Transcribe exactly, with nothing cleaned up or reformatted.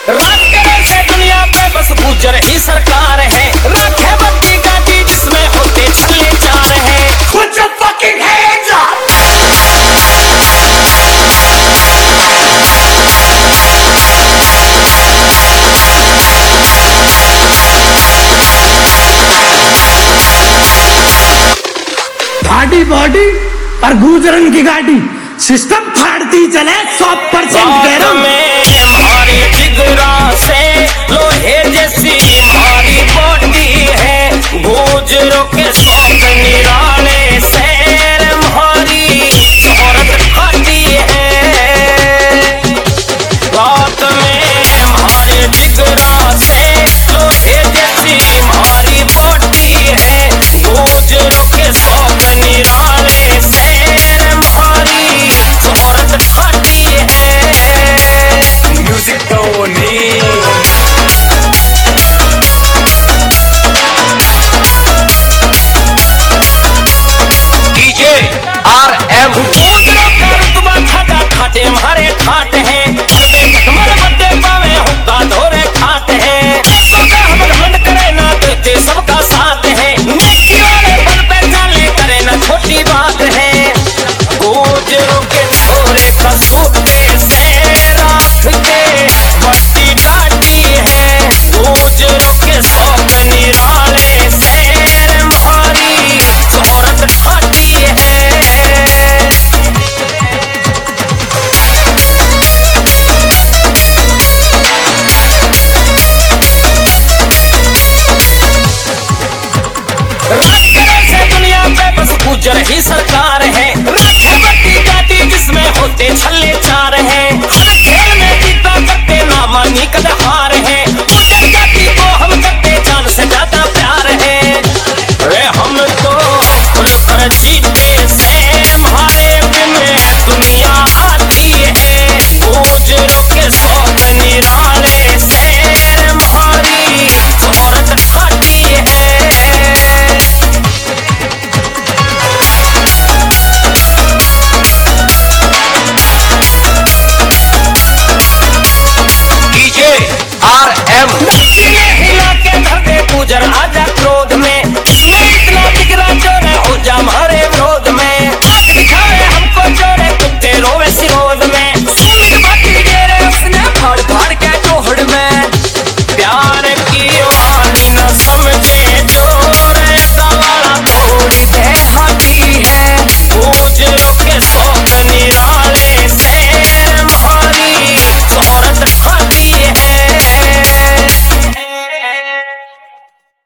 रात करे से दुनिया पे बस गुजर ही सरकार है। राखे बत्ती गाड़ी जिसमें होते छल्ले चार है। Put your fucking hands up! फाटी बॉडी और गुजरन की गाड़ी सिस्टम फाड़ती चले सौ परसेंट कह रहा हूं। हमारी जिगरा से लोहे जैसी हमारी बॉडी है। गुजरों के शौक निराले से हमारी शोहरत खाती है। रात में हमारे जिगरा से लोहे जैसी हमारी बॉडी है। गुजरों के शौक निराले से हमारी शोहरत खाती है। म्यूजिक